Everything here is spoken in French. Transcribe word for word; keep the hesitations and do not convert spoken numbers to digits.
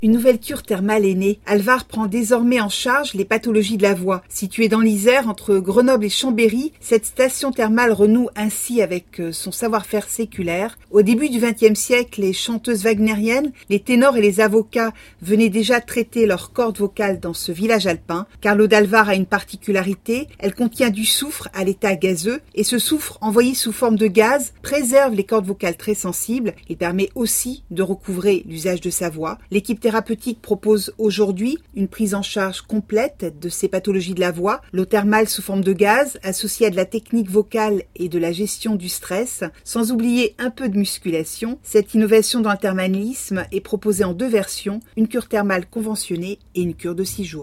Une nouvelle cure thermale est née. Alvar prend désormais en charge les pathologies de la voix. Située dans l'Isère, entre Grenoble et Chambéry, cette station thermale renoue ainsi avec son savoir-faire séculaire. Au début du vingtième siècle, les chanteuses wagnériennes, les ténors et les avocats venaient déjà traiter leurs cordes vocales dans ce village alpin, car l'eau d'Alvar a une particularité, elle contient du soufre à l'état gazeux, et ce soufre, envoyé sous forme de gaz, préserve les cordes vocales très sensibles. Il permet aussi de recouvrer l'usage de sa voix. L'équipe thérapeutique propose aujourd'hui une prise en charge complète de ces pathologies de la voix, l'eau thermale sous forme de gaz, associée à de la technique vocale et de la gestion du stress, sans oublier un peu de musculation. Cette innovation dans le thermalisme est proposée en deux versions, une cure thermale conventionnée et une cure de six jours.